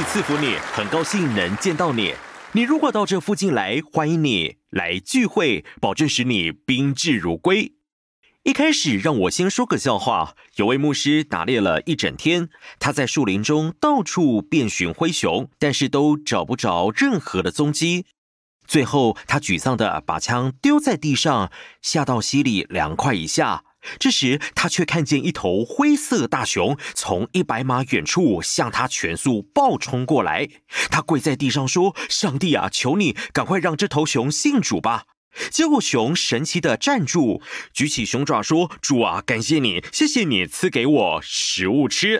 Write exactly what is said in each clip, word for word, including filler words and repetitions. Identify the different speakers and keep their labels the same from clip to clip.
Speaker 1: 赐福你，很高兴能见到你。你如果到这附近来，欢迎你来聚会，保证使你宾至如归。一开始让我先说个笑话，有位牧师打猎了一整天，他在树林中到处遍寻灰熊，但是都找不着任何的踪迹。最后他沮丧地把枪丢在地上，下到溪里凉快一下。这时他却看见一头灰色大熊从一百码远处向他全速暴冲过来。他跪在地上说：上帝啊，求你赶快让这头熊信主吧。结果熊神奇地站住，举起熊爪说：主啊，感谢你，谢谢你赐给我食物吃。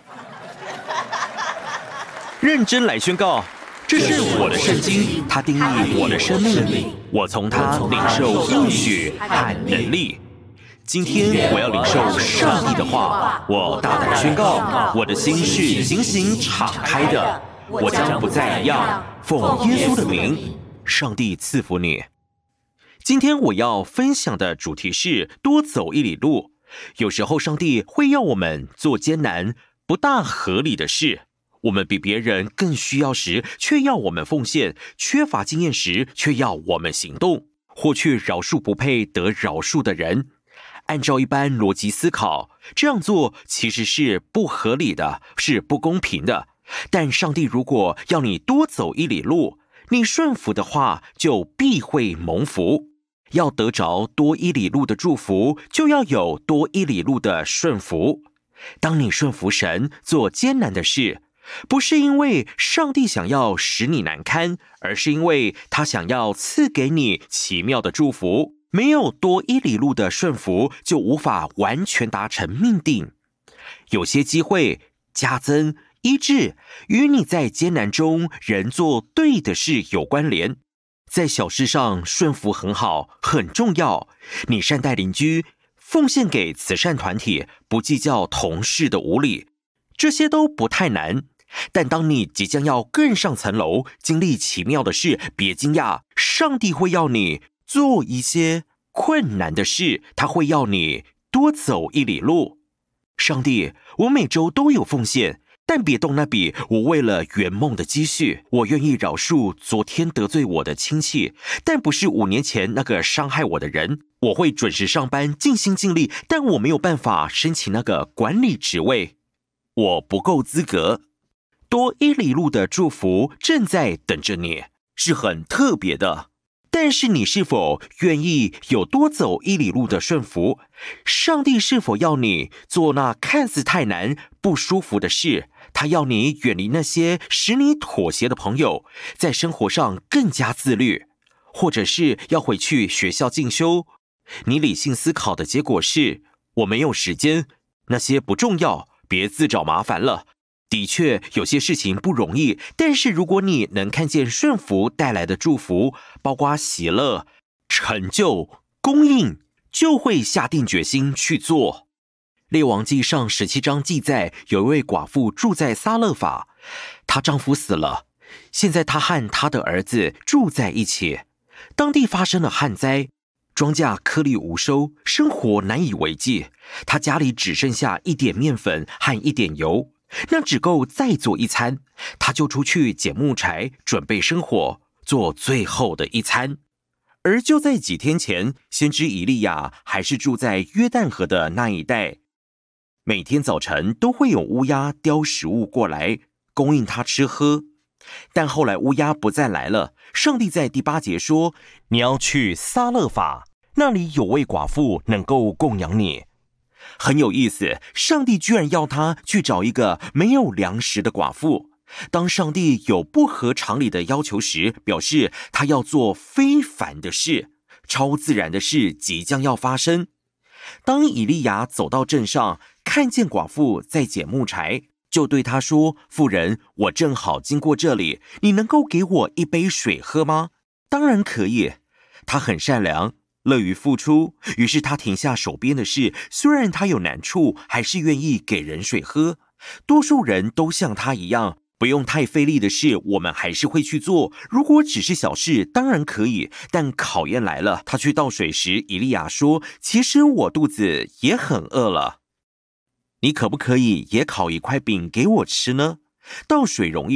Speaker 1: 认真来宣告，这是我的圣经，它定义我的生命，我从它领受应许和能力。今天我要领受上帝的话，我大胆宣告，我的心是警醒敞开的，我将不再一样。奉耶稣的名，上帝赐福你。今天我要分享的主题是多走一里路。有时候上帝会要我们做艰难、不大合理的事，我们比别人更需要时，却要我们奉献；缺乏经验时，却要我们行动，或去饶恕不配得饶恕的人。按照一般逻辑思考，这样做其实是不合理的，是不公平的。但上帝如果要你多走一里路，你顺服的话，就必会蒙福。要得着多一里路的祝福，就要有多一里路的顺服。当你顺服神做艰难的事，不是因为上帝想要使你难堪，而是因为他想要赐给你奇妙的祝福。没有多一里路的顺服，就无法完全达成命定。有些机会、加增、医治，与你在艰难中仍做对的事有关联。在小事上顺服很好，很重要。你善待邻居，奉献给慈善团体，不计较同事的无理，这些都不太难。但当你即将要更上层楼，经历奇妙的事，别惊讶，上帝会要你做一些困难的事，他会要你多走一里路。上帝，我每周都有奉献，但别动那笔我为了圆梦的积蓄。我愿意饶恕昨天得罪我的亲戚，但不是五年前那个伤害我的人。我会准时上班，尽心尽力，但我没有办法申请那个管理职位，我不够资格。多一里路的祝福正在等着你，是很特别的。但是你是否愿意有多走一里路的顺服？上帝是否要你做那看似太难、不舒服的事？他要你远离那些使你妥协的朋友，在生活上更加自律，或者是要回去学校进修。你理性思考的结果是：我没有时间，那些不重要，别自找麻烦了。的确，有些事情不容易，但是如果你能看见顺服带来的祝福，包括喜乐、成就、供应，就会下定决心去做。列王纪上十七章记载，有一位寡妇住在撒勒法，她丈夫死了，现在她和她的儿子住在一起。当地发生了旱灾，庄稼颗粒无收，生活难以为继。她家里只剩下一点面粉和一点油，那只够再做一餐，他就出去捡木柴，准备生火，做最后的一餐。而就在几天前，先知以利亚还是住在约旦河的那一带，每天早晨都会有乌鸦叼食物过来，供应他吃喝。但后来乌鸦不再来了，上帝在第八节说：你要去撒勒法，那里有位寡妇能够供养你。很有意思，上帝居然要他去找一个没有粮食的寡妇。当上帝有不合常理的要求时，表示他要做非凡的事，超自然的事即将要发生。当以利亚走到镇上，看见寡妇在捡木柴，就对他说：妇人，我正好经过这里，你能够给我一杯水喝吗？当然可以。他很善良，乐于付出，于是他停下手边的事，虽然他有难处，还是愿意给人水喝。多数人都像他一样，不用太费力的事，我们还是会去做。如果只是小事，当然可以，但考验来了。他去倒水时，以利亚说：其实我肚子也很饿了，你可不可以也烤一块饼给我吃呢？倒水容易，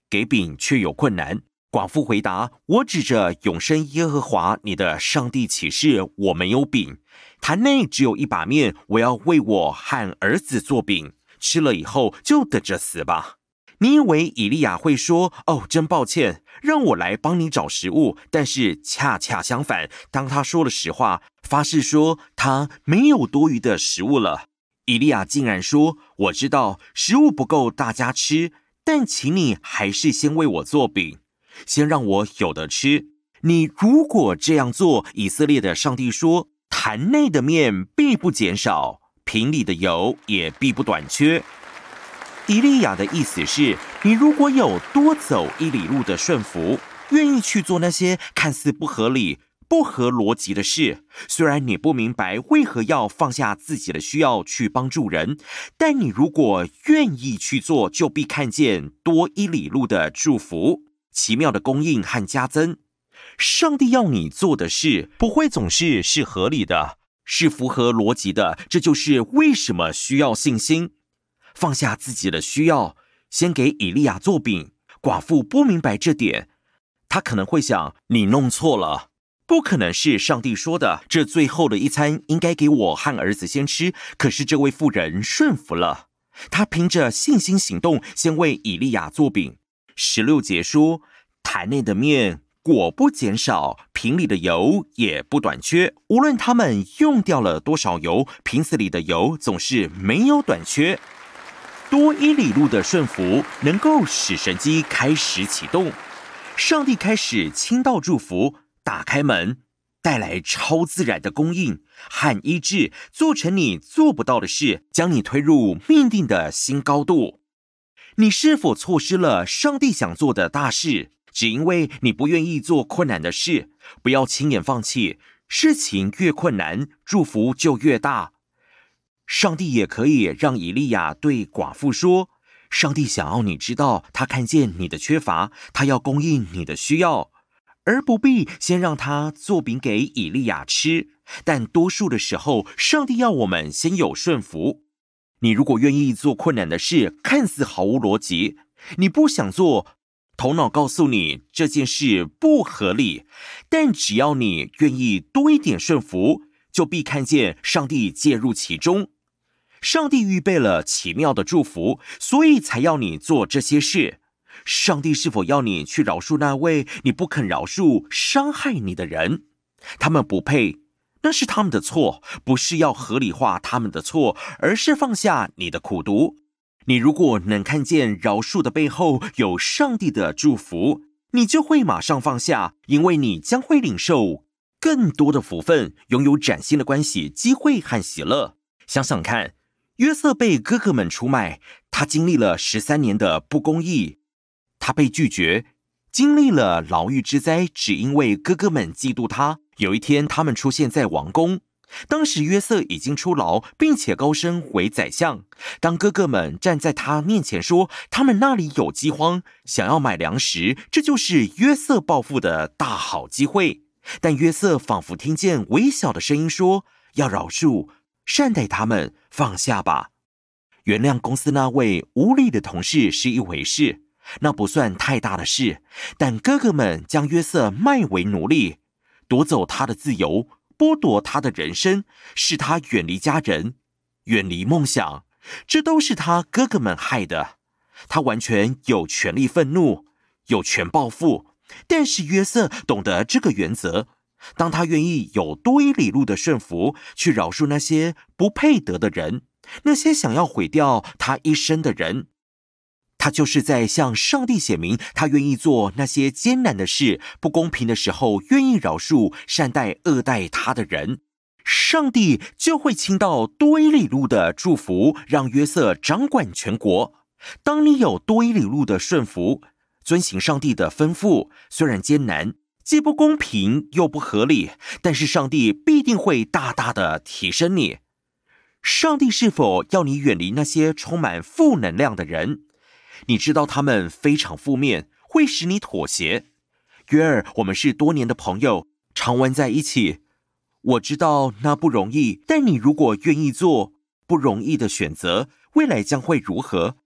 Speaker 1: 给饼却有困难。寡妇回答：我指着永生耶和华你的上帝起誓，我没有饼，坛内只有一把面，我要为我和儿子做饼，吃了以后就等着死吧。你以为以利亚会说：哦，真抱歉，让我来帮你找食物？但是恰恰相反，当他说了实话，发誓说他没有多余的食物了，以利亚竟然说：我知道食物不够大家吃，但请你还是先为我做饼，先让我有得吃。你如果这样做，以色列的上帝说，坛内的面必不减少，瓶里的油也必不短缺。以利亚的意思是，你如果有多走一里路的顺服，愿意去做那些看似不合理、不合逻辑的事，虽然你不明白为何要放下自己的需要去帮助人，但你如果愿意去做，就必看见多一里路的祝福、奇妙的供应和加增。上帝要你做的事，不会总是是合理的，是符合逻辑的，这就是为什么需要信心。放下自己的需要，先给以利亚做饼。寡妇不明白这点，她可能会想，你弄错了，不可能是上帝说的，这最后的一餐应该给我和儿子先吃。可是这位妇人顺服了，她凭着信心行动，先为以利亚做饼。十六节说，坛内的面果不减少，瓶里的油也不短缺。无论他们用掉了多少油，瓶子里的油总是没有短缺。多一里路的顺服能够使神迹开始启动，上帝开始倾倒祝福，打开门，带来超自然的供应和医治，做成你做不到的事，将你推入命定的新高度。你是否错失了上帝想做的大事，只因为你不愿意做困难的事？不要轻言放弃，事情越困难，祝福就越大。上帝也可以让以利亚对寡妇说，上帝想要你知道，他看见你的缺乏，他要供应你的需要，而不必先让他做饼给以利亚吃。但多数的时候，上帝要我们先有顺服。你如果愿意做困难的事，看似毫无逻辑，你不想做，头脑告诉你这件事不合理，但只要你愿意多一点顺服，就必看见上帝介入其中。上帝预备了奇妙的祝福，所以才要你做这些事。上帝是否要你去饶恕那位你不肯饶恕、伤害你的人？他们不配，那是他们的错，不是要合理化他们的错，而是放下你的苦毒。你如果能看见饶恕的背后有上帝的祝福，你就会马上放下，因为你将会领受更多的福分，拥有崭新的关系、机会和喜乐。想想看，约瑟被哥哥们出卖，他经历了十三年的不公义，他被拒绝，经历了牢狱之灾，只因为哥哥们嫉妒他。有一天，他们出现在王宫，当时约瑟已经出牢，并且高升为宰相。当哥哥们站在他面前说，他们那里有饥荒，想要买粮食，这就是约瑟报复的大好机会。但约瑟仿佛听见微小的声音说，要饶恕，善待他们，放下吧。原谅公司那位无理的同事是一回事，那不算太大的事，但哥哥们将约瑟卖为奴隶，夺走他的自由，剥夺他的人生，使他远离家人，远离梦想，这都是他哥哥们害的。他完全有权利愤怒，有权报复，但是约瑟懂得这个原则。当他愿意有多一里路的顺服，去饶恕那些不配得的人，那些想要毁掉他一生的人，他就是在向上帝显明，他愿意做那些艰难的事，不公平的时候愿意饶恕、善待恶待他的人。上帝就会倾倒多一里路的祝福，让约瑟掌管全国。当你有多一里路的顺服，遵行上帝的吩咐，虽然艰难，既不公平又不合理，但是上帝必定会大大的提升你。上帝是否要你远离那些充满负能量的人？你知道他们非常负面，会使你妥协。约尔，我们是多年的朋友，常玩在一起。我知道那不容易，但你如果愿意做不容易的选择，未来将会如何？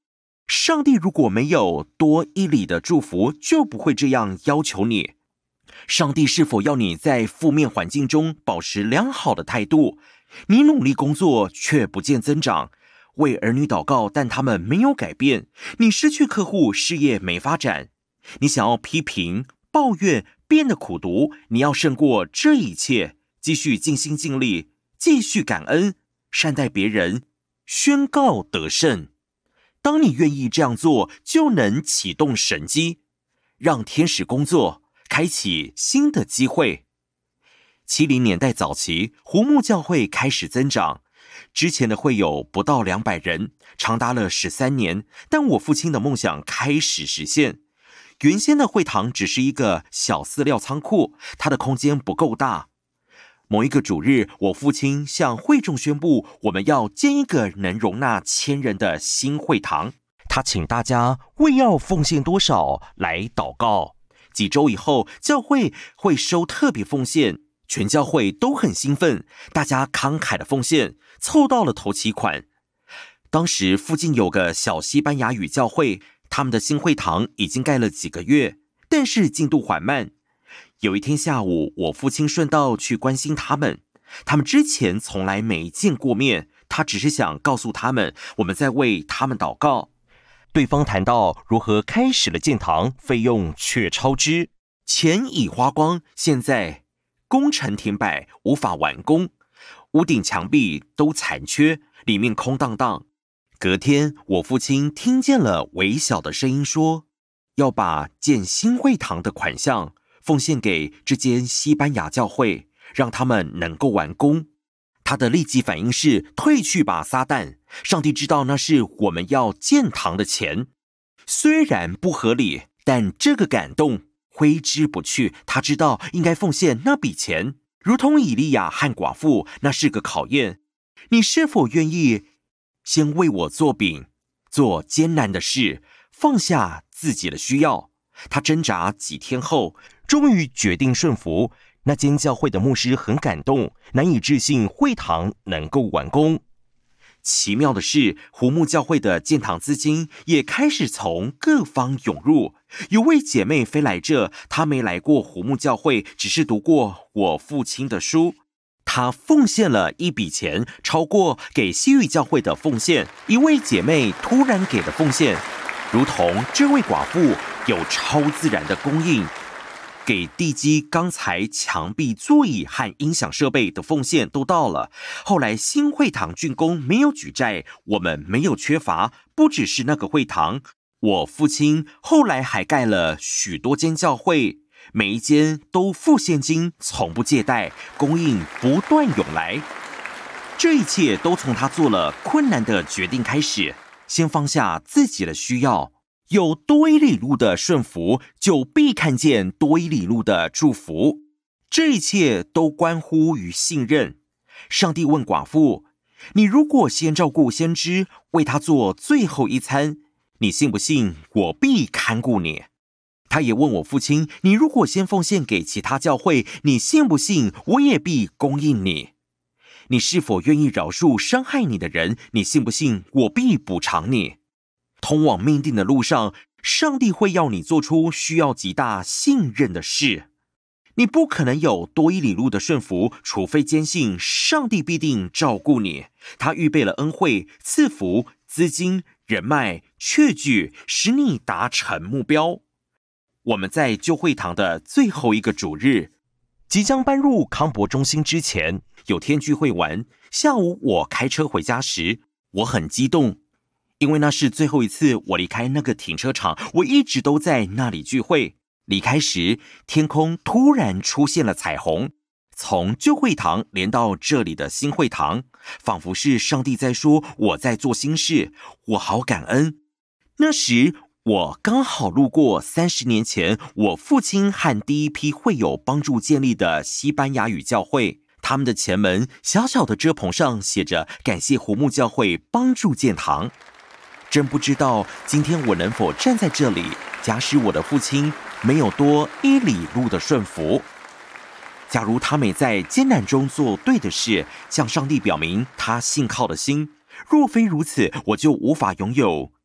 Speaker 1: 上帝如果没有多一里的祝福，就不会这样要求你。上帝是否要你在负面环境中保持良好的态度？你努力工作却不见增长，为儿女祷告，但他们没有改变，你失去客户，事业没发展。你想要批评、抱怨，变得苦毒，你要胜过这一切，继续尽心尽力，继续感恩，善待别人，宣告得胜。当你愿意这样做，就能启动神迹，让天使工作，开启新的机会。七零年代早期，湖木教会开始增长，之前的会友不到两百人，长达了十三年。但我父亲的梦想开始实现。原先的会堂只是一个小饲料仓库，它的空间不够大。某一个主日，我父亲向会众宣布，我们要建一个能容纳千人的新会堂。他请大家为要奉献多少来祷告。几周以后，教会会收特别奉献，全教会都很兴奋，大家慷慨的奉献，凑到了头期款。当时附近有个小西班牙语教会，他们的新会堂已经盖了几个月，但是进度缓慢。有一天下午，我父亲顺道去关心他们，他们之前从来没见过面，他只是想告诉他们，我们在为他们祷告。对方谈到如何开始了建堂，费用却超支，钱已花光，现在工程停摆，无法完工，屋顶墙壁都残缺，里面空荡荡。隔天，我父亲听见了微小的声音说，要把建新会堂的款项奉献给这间西班牙教会，让他们能够完工。他的立即反应是退去吧，撒旦！上帝知道那是我们要建堂的钱，虽然不合理，但这个感动挥之不去。他知道应该奉献那笔钱，如同以利亚和寡妇，那是个考验。你是否愿意先为我做饼，做艰难的事，放下自己的需要？他挣扎几天后，终于决定顺服。那间教会的牧师很感动，难以置信会堂能够完工。奇妙的是，湖木教会的建堂资金也开始从各方涌入。有位姐妹飞来这，她没来过湖木教会，只是读过我父亲的书。她奉献了一笔钱，超过给西域教会的奉献。一位姐妹突然给了奉献，如同这位寡妇有超自然的供应。给地基、钢材、墙壁、座椅和音响设备的奉献都到了。后来新会堂竣工，没有举债，我们没有缺乏。不只是那个会堂，我父亲后来还盖了许多间教会，每一间都付现金，从不借贷，供应不断涌来。这一切都从他做了困难的决定开始，先放下自己的需要。有多一里路的顺服，就必看见多一里路的祝福。这一切都关乎于信任。上帝问寡妇，你如果先照顾先知，为他做最后一餐，你信不信我必看顾你？他也问我父亲，你如果先奉献给其他教会，你信不信我也必供应你？你是否愿意饶恕伤害你的人？你信不信我必补偿你？通往命定的路上，上帝会要你做出需要极大信任的事。你不可能有多一里路的顺服，除非坚信上帝必定照顾你。他预备了恩惠、赐福、资金、人脉、确据，使你达成目标。我们在旧会堂的最后一个主日，即将搬入康博中心之前，有天聚会完，下午我开车回家时，我很激动。因为那是最后一次我离开那个停车场，我一直都在那里聚会。离开时，天空突然出现了彩虹，从旧会堂连到这里的新会堂，仿佛是上帝在说我在做新事，我好感恩。那时我刚好路过三十年前我父亲和第一批会友帮助建立的西班牙语教会，他们的前门小小的遮棚上写着感谢湖木教会帮助建堂。真不知道今天我能否站在这里，假使我的父亲没有多一里路的顺服。假如他没在艰难中做对的事，向上帝表明他信靠的心，若非如此，我就无法拥有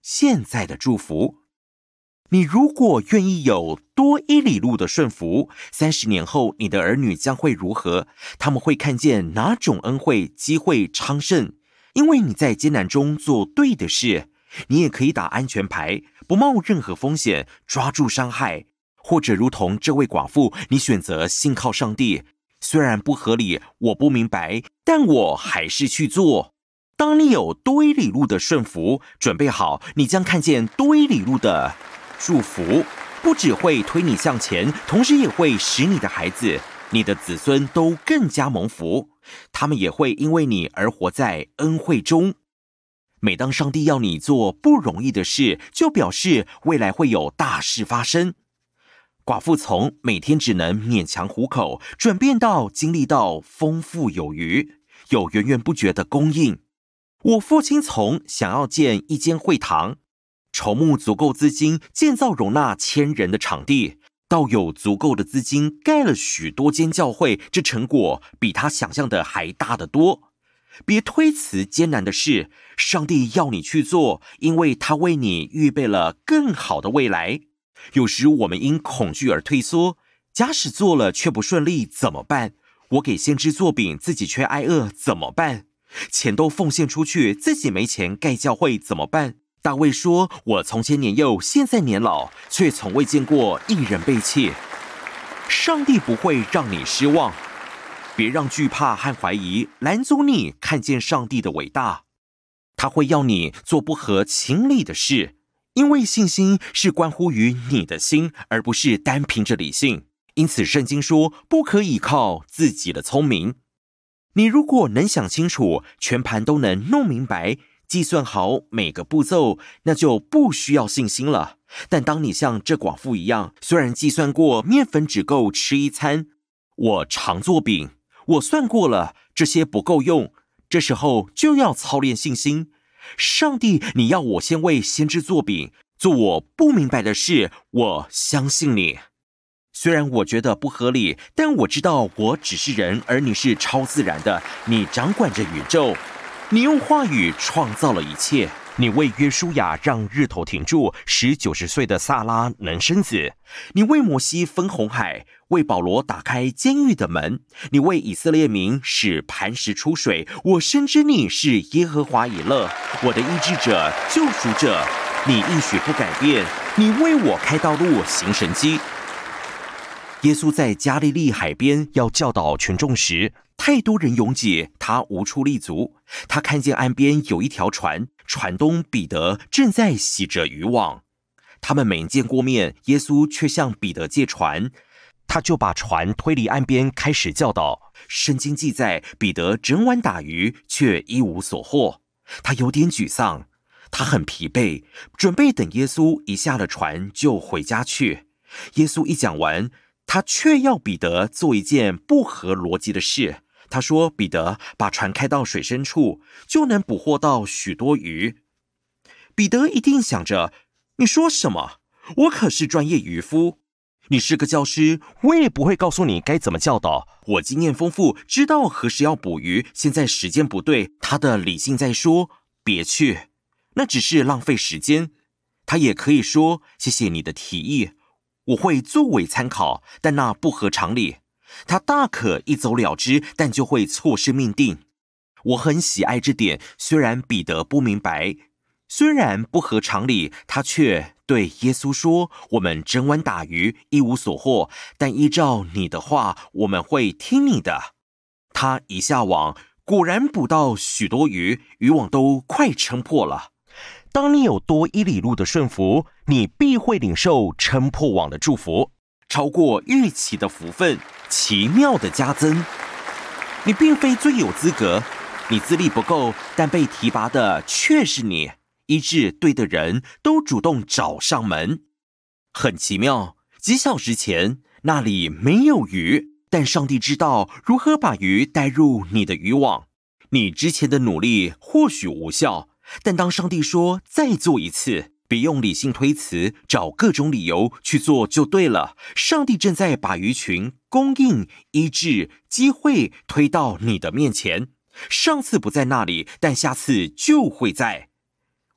Speaker 1: 现在的祝福。你如果愿意有多一里路的顺服，三十年后你的儿女将会如何？他们会看见哪种恩惠、机会昌盛？因为你在艰难中做对的事，你也可以打安全牌，不冒任何风险，抓住伤害。或者如同这位寡妇，你选择信靠上帝，虽然不合理，我不明白，但我还是去做。当你有多一里路的顺服，准备好，你将看见多一里路的祝福，不只会推你向前，同时也会使你的孩子、你的子孙都更加蒙福，他们也会因为你而活在恩惠中。每当上帝要你做不容易的事，就表示未来会有大事发生。寡妇从每天只能勉强糊口，转变到经历到丰富有余，有源源不绝的供应。我父亲从想要建一间会堂，筹募足够资金建造容纳千人的场地，到有足够的资金盖了许多间教会，这成果比他想象的还大得多。别推辞艰难的事，上帝要你去做，因为他为你预备了更好的未来。有时我们因恐惧而退缩，假使做了却不顺利怎么办？我给先知做饼，自己却挨饿怎么办？钱都奉献出去，自己没钱盖教会怎么办？大卫说，我从前年幼，现在年老，却从未见过一人背弃。上帝不会让你失望，别让惧怕和怀疑拦阻你看见上帝的伟大。他会要你做不合情理的事，因为信心是关乎于你的心，而不是单凭着理性。因此圣经说，不可以靠自己的聪明。你如果能想清楚，全盘都能弄明白，计算好每个步骤，那就不需要信心了。但当你像这寡妇一样，虽然计算过面粉只够吃一餐，我常做饼，我算过了，这些不够用，这时候就要操练信心。上帝，你要我先为先知做饼，做我不明白的事，我相信你。虽然我觉得不合理，但我知道我只是人，而你是超自然的，你掌管着宇宙，你用话语创造了一切。你为约书亚让日头停住，使九十岁的撒拉能生子。你为摩西分红海，为保罗打开监狱的门。你为以色列民使磐石出水。我深知你是耶和华以勒，我的医治者、救赎者。你应许不改变，你为我开道路，行神迹。耶稣在加利利海边要教导群众时，太多人拥挤，他无处立足。他看见岸边有一条船，船东彼得正在洗着渔网。他们没见过面，耶稣却向彼得借船，他就把船推离岸边，开始教导。圣经记载，彼得整晚打鱼，却一无所获。他有点沮丧，他很疲惫，准备等耶稣一下了船就回家去。耶稣一讲完，他却要彼得做一件不合逻辑的事。他说，彼得，把船开到水深处，就能捕获到许多鱼。彼得一定想着，你说什么？我可是专业渔夫，你是个教师，我也不会告诉你该怎么教导。我经验丰富，知道何时要捕鱼，现在时间不对。他的理性在说，别去，那只是浪费时间。他也可以说，谢谢你的提议，我会作为参考，但那不合常理。他大可一走了之，但就会错失命定。我很喜爱这点，虽然彼得不明白，虽然不合常理，他却对耶稣说，我们整晚打鱼，一无所获，但依照你的话，我们会听你的。他一下网，果然捕到许多鱼，渔网都快撑破了。当你有多一里路的顺服，你必会领受撑破网的祝福，超过预期的福分，奇妙的加增。你并非最有资格，你资历不够，但被提拔的却是你。医治对的人都主动找上门。很奇妙，几小时前那里没有鱼，但上帝知道如何把鱼带入你的渔网。你之前的努力或许无效，但当上帝说再做一次，别用理性推辞，找各种理由去做就对了。上帝正在把鱼群供应、医治、机会推到你的面前。上次不在那里，但下次就会在。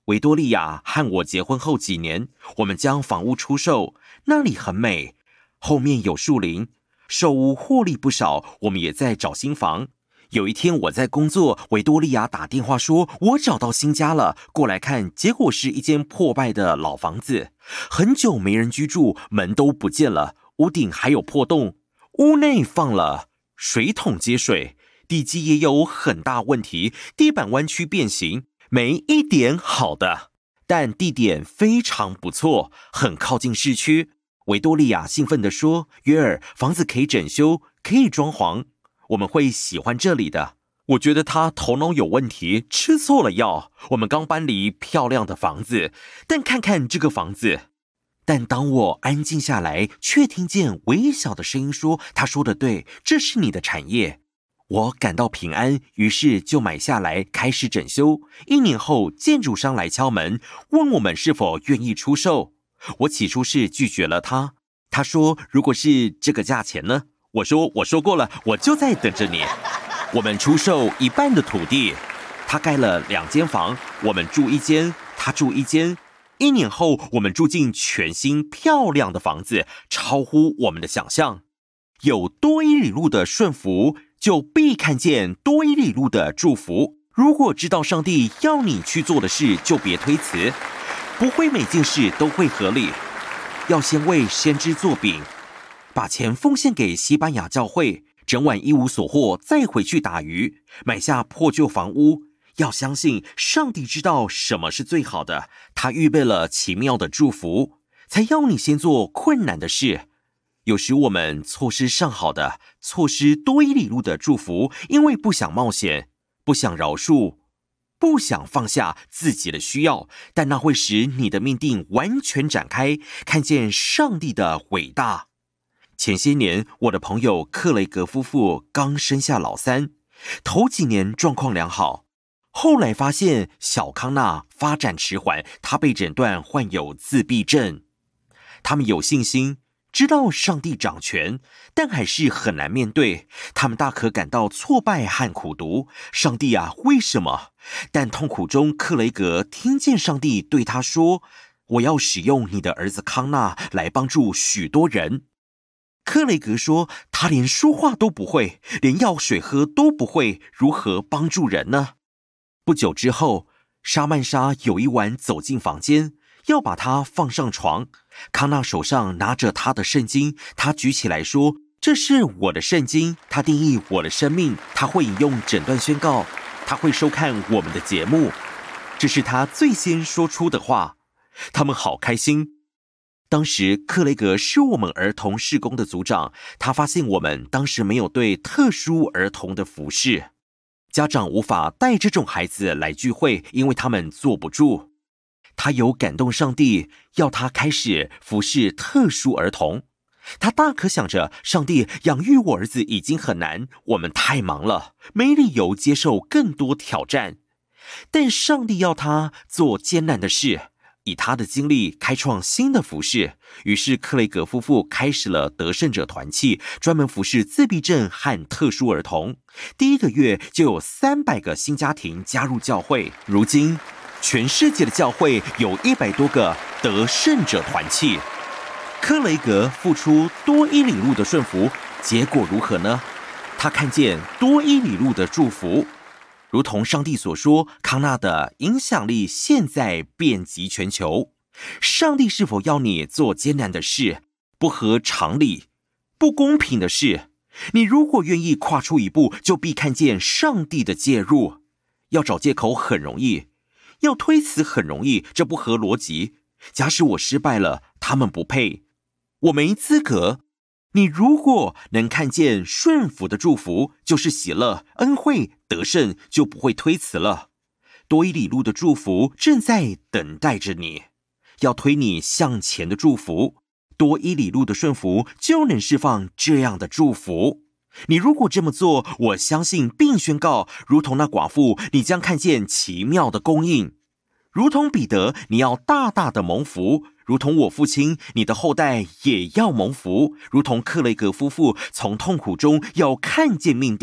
Speaker 1: 维多利亚和我结婚后几年，我们将房屋出售，那里很美，后面有树林，售屋获利不少，我们也在找新房。有一天我在工作，维多利亚打电话说我找到新家了，过来看，结果是一间破败的老房子，很久没人居住，门都不见了，屋顶还有破洞，屋内放了水桶接水，地基也有很大问题，地板弯曲变形，没一点好的，但地点非常不错，很靠近市区。维多利亚兴奋地说，约尔，房子可以整修，可以装潢，我们会喜欢这里的。我觉得他头脑有问题，吃错了药。我们刚搬离漂亮的房子，但看看这个房子。但当我安静下来，却听见微小的声音说，他说的对，这是你的产业。我感到平安，于是就买下来，开始整修。一年后，建筑商来敲门，问我们是否愿意出售。我起初是拒绝了他，他说如果是这个价钱呢？我说我说过了，我就在等着你。我们出售一半的土地，他盖了两间房，我们住一间，他住一间。一年后，我们住进全新漂亮的房子，超乎我们的想象。有多伊里路的顺服，就必看见多伊里路的祝福。如果知道上帝要你去做的事，就别推辞，不会每件事都会合理。要先为先知做饼，把钱奉献给西班牙教会，整晚一无所获，再回去打鱼，买下破旧房屋。要相信上帝知道什么是最好的，他预备了奇妙的祝福，才要你先做困难的事。有时我们错失上好的，错失多伊里路的祝福，因为不想冒险，不想饶恕，不想放下自己的需要，但那会使你的命定完全展开，看见上帝的伟大。前些年，我的朋友克雷格夫妇刚生下老三，头几年状况良好，后来发现小康纳发展迟缓，他被诊断患有自闭症。他们有信心，知道上帝掌权，但还是很难面对。他们大可感到挫败和苦毒。上帝啊，为什么？但痛苦中，克雷格听见上帝对他说：“我要使用你的儿子康纳来帮助许多人。”克雷格说：“他连说话都不会，连要水喝都不会，如何帮助人呢？”不久之后，莎曼莎有一晚走进房间，要把他放上床。康纳手上拿着他的圣经，他举起来说：“这是我的圣经，它定义我的生命，他会引用整段宣告，他会收看我们的节目。”这是他最先说出的话。他们好开心。当时克雷格是我们儿童事工的组长，他发现我们当时没有对特殊儿童的服事，家长无法带这种孩子来聚会，因为他们坐不住。他有感动上帝，要他开始服侍特殊儿童。他大可想着，上帝养育我儿子已经很难，我们太忙了，没理由接受更多挑战。但上帝要他做艰难的事，以他的经历开创新的服事。于是克雷格夫妇开始了得胜者团契，专门服侍自闭症和特殊儿童。第一个月就有三百个新家庭加入教会，如今全世界的教会有一百多个得胜者团契。克雷格付出多伊里路的顺服，结果如何呢？他看见多伊里路的祝福，如同上帝所说，康纳的影响力现在遍及全球。上帝是否要你做艰难的事、不合常理、不公平的事？你如果愿意跨出一步，就必看见上帝的介入。要找借口很容易，要推辞很容易，这不合逻辑。假使我失败了，他们不配，我没资格。你如果能看见顺服的祝福，就是喜乐、恩惠、得胜，就不会推辞了。多伊里路的祝福正在等待着你，要推你向前的祝福。多伊里路的顺服就能释放这样的祝福。你如果这么做，我相信并宣告，如同那寡妇，你将看见奇妙的供应。如同彼得，你要大大的蒙福；如同我父亲，你的后代也要蒙福；如同克雷格夫妇从痛苦中要看见命定，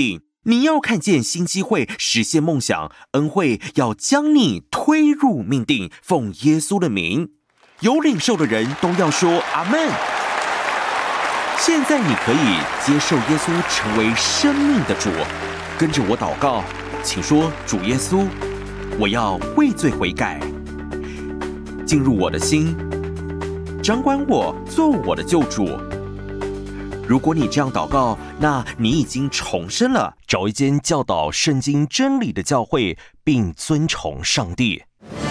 Speaker 1: 你要看见新机会，实现梦想，恩惠要将你推入命定，奉耶稣的名。有领受的人都要说阿们。现在你可以接受耶稣成为生命的主，跟着我祷告，请说：主耶稣，我要为罪悔改，进入我的心，掌管我，做我的救主。如果你这样祷告，那你已经重生了。找一间教导圣经真理的教会，并尊崇上帝。